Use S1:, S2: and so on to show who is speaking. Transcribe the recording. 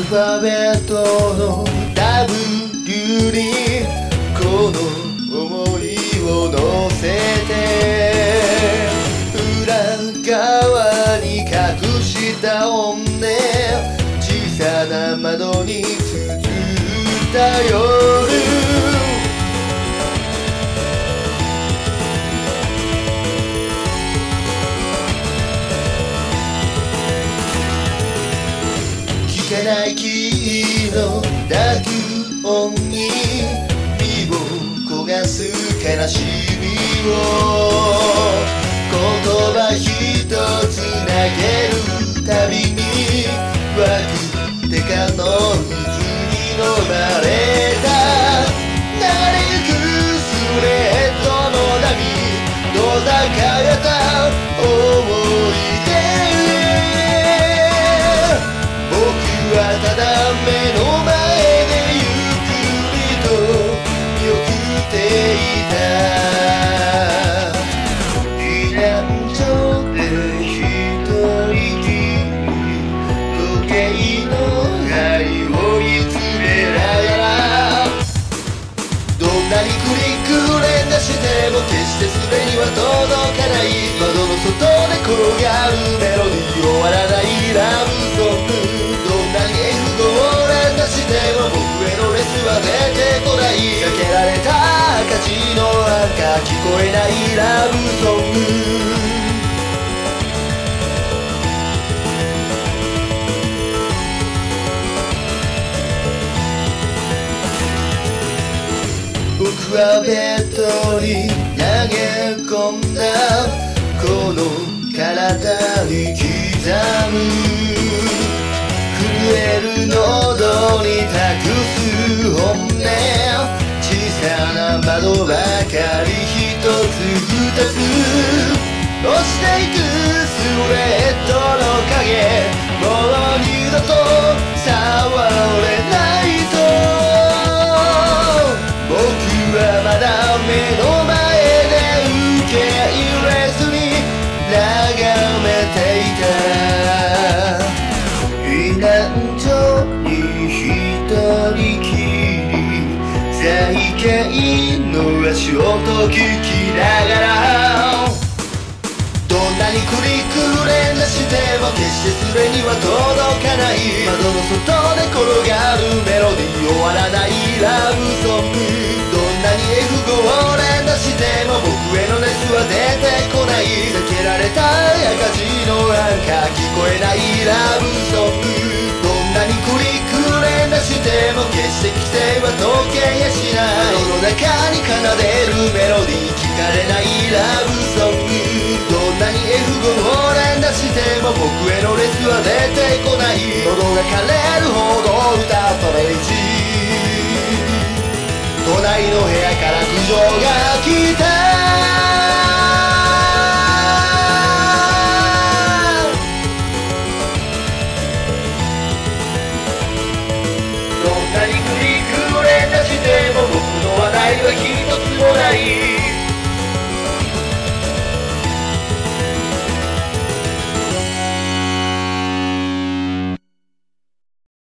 S1: ファベットの W にこの想いを乗せて裏側に隠した本音小さな窓に綴った夜聞けないキーの濁音に身を焦がす悲しみを言葉一つ投げるたびに湧く手かの渦に飲まれた流れゆくスレッドの波遠ざかれた思い出ただ目の前でゆっくりと見送っていた避難所で一人きり時計の針を見つめながらどんなにクリック連打しても決してそれには届かない窓の外で転がるメロディー終わらないラブソングしても僕へのレスは出てこない避けられた赤字のアンカー聞こえないラブソング僕はベッドに投げ込んだこの体に刻む震える喉に託す本音小さな窓ばかり一つ二つ落ちていくスレッドの影もう二度と触れないと僕はまだ目の前で受け入れずに眺めていた避難所に一人きり在家の足音聞きながらどんなにクリック連打しても決してそれには届かない窓の外で転がるメロディー終わらないラブソングどんなに F5 を連打しても僕への熱は出てこない避けられた赤字のアンカー聞こえないラブソングどんなにクリック連打しても決して規制は解けやしない世の中に奏でるメロディー聞かれないラブソングどんなに F5 を連打しても僕へのレスは出てこない喉が枯れるほど歌ったレイジ隣の部屋から苦情が来た